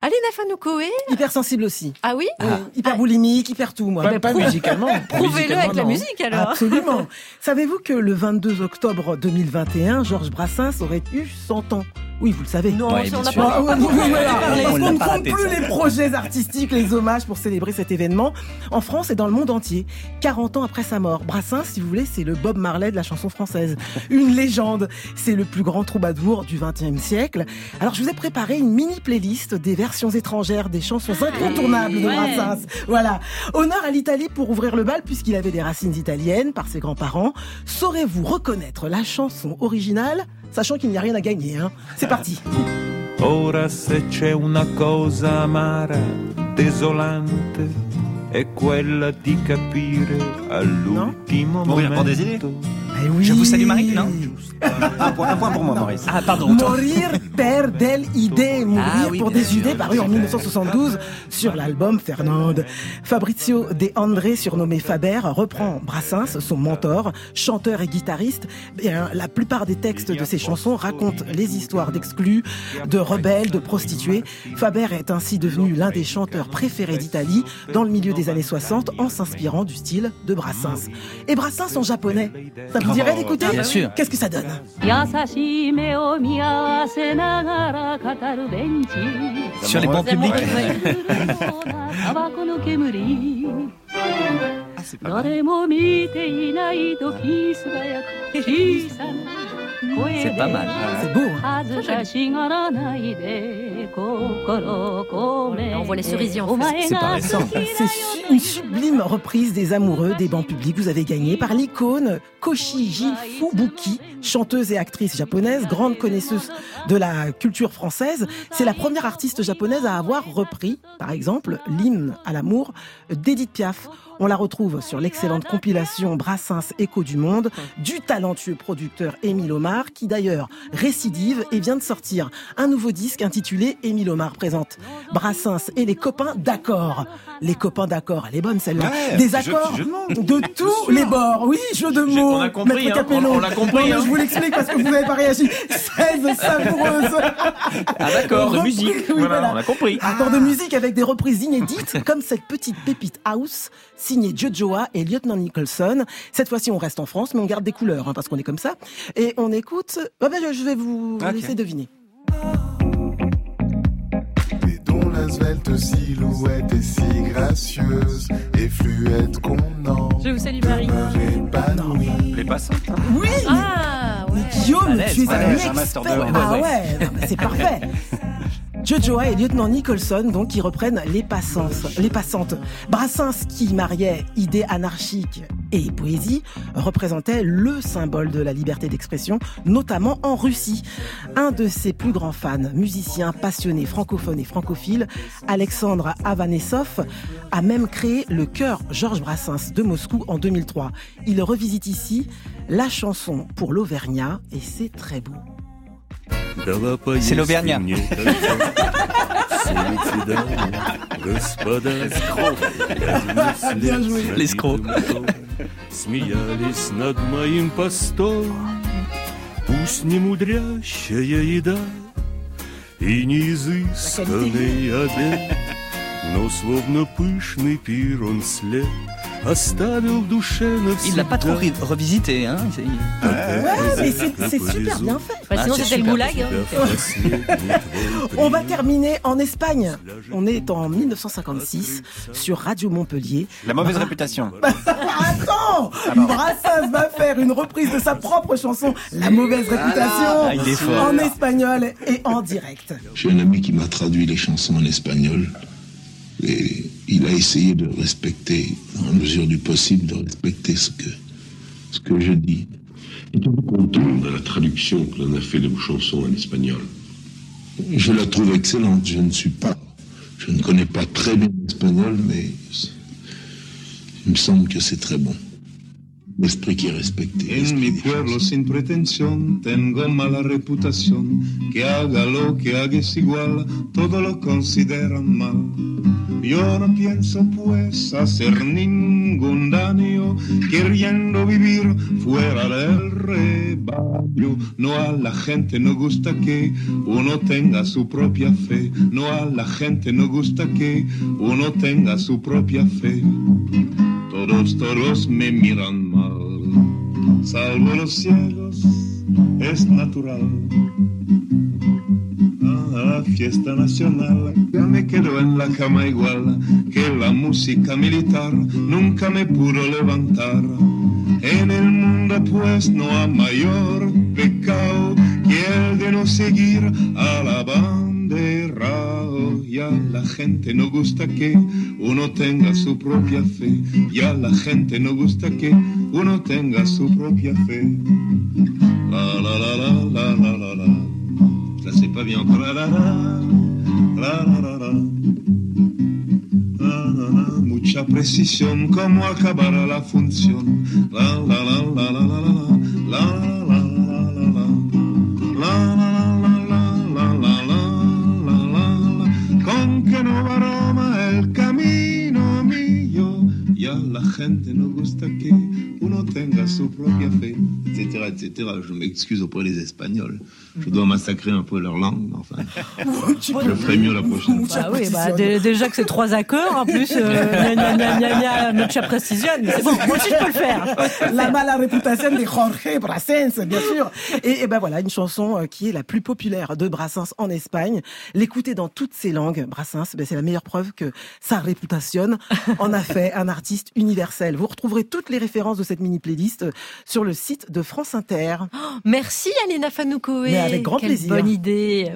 Alina Fanoukoé. Hypersensible aussi. Ah oui? Hyper boulimique, hyper tout, moi. Pas musicalement. Prouvez-le avec la musique, alors. Absolument. Savez-vous que le 22 octobre 2021, Georges Brassens aurait eu 100 ans? Oui, vous le savez. Non, Ouais, si on bien n'a sûr. pas... On l'a ne pas compte raté, plus ça. les projets artistiques, les hommages pour célébrer cet événement en France et dans le monde entier. 40 ans après sa mort, Brassens, si vous voulez, c'est le Bob Marley de la chanson française. Une légende. C'est le plus grand troubadour du XXe siècle. Alors, je vous ai préparé une mini playlist des versions étrangères des chansons incontournables de Brassens. Voilà. Honneur à l'Italie pour ouvrir le bal puisqu'il avait des racines italiennes par ses grands-parents. Saurez-vous reconnaître la chanson originale, sachant qu'il n'y a rien à gagner, hein? C'est parti. Ora se c'è una cosa amara, desolante, è quella di capire all'ultimo Mourir pour des idées. momento. Eh oui. Je vous salue Marie, non? Un point pour moi, Maurice. Ah, pardon. Mourir per del idee, mourir Ah oui, pour bien des sûr. idées, paru en 1972 sur l'album Fernande. Fabrizio De André, surnommé Faber, reprend Brassens, son mentor, chanteur et guitariste. Bien, la plupart des textes de ses chansons racontent les histoires d'exclus, de rebelles, de prostituées. Faber est ainsi devenu l'un des chanteurs préférés d'Italie dans le milieu des années 60 en s'inspirant du style de Brassens. Et Brassens en japonais, ça vous dirait d'écouter? Bien sûr. Qu'est-ce que ça donne? 優しい目を見合わせながら語るベンチ Sur les bancs publics. タバコの煙 Ah, c'est pas mal. 誰も見ていない時素早く小さな声 C'est pas mal. で C'est beau, hein? 恥ずかしがらないで心これ On voit les cerisiers en お fait. 前 C'est pas が récent. 好きだよ C'est une sublime reprise des amoureux des bancs publics. Vous avez gagné par l'icône Koshiji Fubuki, chanteuse et actrice japonaise, grande connaisseuse de la culture française. C'est la première artiste japonaise à avoir repris, par exemple, l'hymne à l'amour d'Edith Piaf. On la retrouve sur l'excellente compilation Brassens Écho du Monde du talentueux producteur Émile Omar, qui d'ailleurs récidive et vient de sortir un nouveau disque intitulé Émile Omar présente Brassens et les copains d'accord. Les copains d'accord, elle est bonne celle-là. Ouais, Des jeu- accords jeu de mots. de tous les bords. Oui, jeu de mots. on a compris, Maître hein, Capello. on l'a compris, Non, mais hein. je vous l'explique parce que vous n'avez pas réagi. 16 savoureuses. Ah d'accord, de Repris, musique. oui, Voilà, on a compris. Accords de musique avec des reprises inédites, comme cette petite pépite house signée Jojoa et Lieutenant Nicholson. Cette fois-ci, on reste en France, mais on garde des couleurs, hein, parce qu'on est comme ça. Et on écoute... je vais vous Ok. laisser deviner. Et dont la svelte silhouette est si gracieuse et fluette qu'on en Je vous salue Marie. épanouit. Les passantes. hein. Oui, Ah, ouais. Guillaume, à l'aise, tu es ouais, un j'ai un master expert. de- Ah ouais. ouais, non, mais c'est parfait. Jojoa et Lieutenant Nicholson, donc, qui reprennent les passantes. Brassens, qui mariait idées anarchiques et poésie, représentait le symbole de la liberté d'expression, notamment en Russie. Un de ses plus grands fans, musicien passionné francophone et francophile, Alexandre Avanesov, a même créé le chœur Georges Brassens de Moscou en 2003. Il revisite ici la chanson pour l'Auvergnat et c'est très beau. C'est l'Auvergnat. Bien joué. L'escroc. Смеялись над моим постом, пусть не мудрящая еда и не изысканный обед, но словно пышный пир он след оставил в душе навсегда. Il l'a pas trop revisité, hein. Ouais, mais c'est super bien fait. Bah, sinon, c'est c'était le super. goulag. hein. On va terminer en Espagne. On est en 1956 sur Radio Montpellier. La mauvaise réputation. Attends, Brassens va faire une reprise de sa propre chanson La mauvaise réputation Ah, il est fort. en espagnol et en direct. J'ai un ami qui m'a traduit les chansons en espagnol et il a essayé de respecter, en mesure du possible, de respecter ce que je dis. Êtes-vous content de la traduction que l'on a fait de vos chansons en espagnol? Je la trouve excellente. Je ne connais pas très bien l'espagnol, mais il me semble que c'est très bon. L'esprit qui est respecté. En mi pueblo sin pretensión tengo mala reputación. Que haga lo que haga es igual, todo lo consideran mal. Yo no pienso pues hacer ningún daño, queriendo vivir fuera del rebaño. No, a la gente no gusta que uno tenga su propia fe. No, a la gente no gusta que uno tenga su propia fe. Todos me miran mal, salvo los cielos, es natural. La fiesta nacional, ya me quedo en la cama igual que la música militar, nunca me pudo levantar. En el mundo pues no hay mayor pecado que el de no seguir a la bandera. Y a la gente no gusta que uno tenga su propia fe, y a la gente no gusta que uno tenga su propia fe. La la la la la la la la. Ça c'est pas bien encore. La la la la la la la. Mucha precisión, cómo acabar la función. La la la la la la la la la la la la la. Con que no va Roma el camino mío. Y a la gente no gusta que uno tenga su propia fe, etc., etc. Je m'excuse auprès des Espagnols. Je dois massacrer un peu leur langue, mais enfin, je ferai mieux la prochaine. Bah oui, déjà que c'est 3 accords, en plus, mucha precisión, c'est bon, moi aussi je peux le faire. La mala reputación de Jorge Brassens, bien sûr. Et ben voilà, une chanson qui est la plus populaire de Brassens en Espagne. L'écouter dans toutes ses langues, Brassens, ben c'est la meilleure preuve que sa réputation en a fait un artiste universel. Vous retrouverez toutes les références de cette mini-playlist sur le site de France Inter. Merci Alena Fanoukoé. Mais avec grand plaisir. Quelle bonne idée.